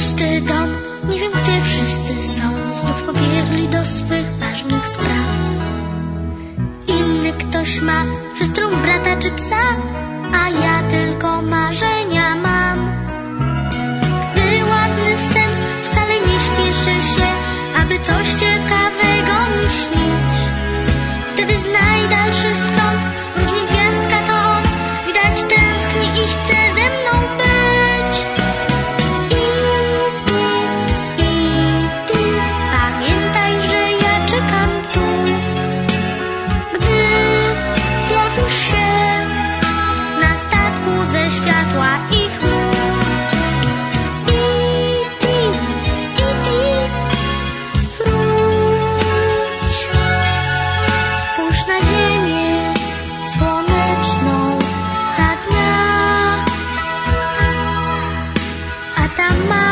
pusty dom, nie wiem gdzie wszyscy są. Znów pobiegli do swych ważnych spraw. Inny ktoś ma siostrą, brata czy psa, a ja tylko marzenia mam. Gdy ładny sen wcale nie śpieszy się, aby coś ciekawego mi śnić. Wtedy znaj dalszy stron, różnie gwiazdka to on, widać tęskni i chce ze mną być. I ty, pamiętaj, że ja czekam tu. Gdy zjawisz się na statku ze światła i chmur. I ty, wróć. Spójrz na ziemię słoneczną za dnia, a tam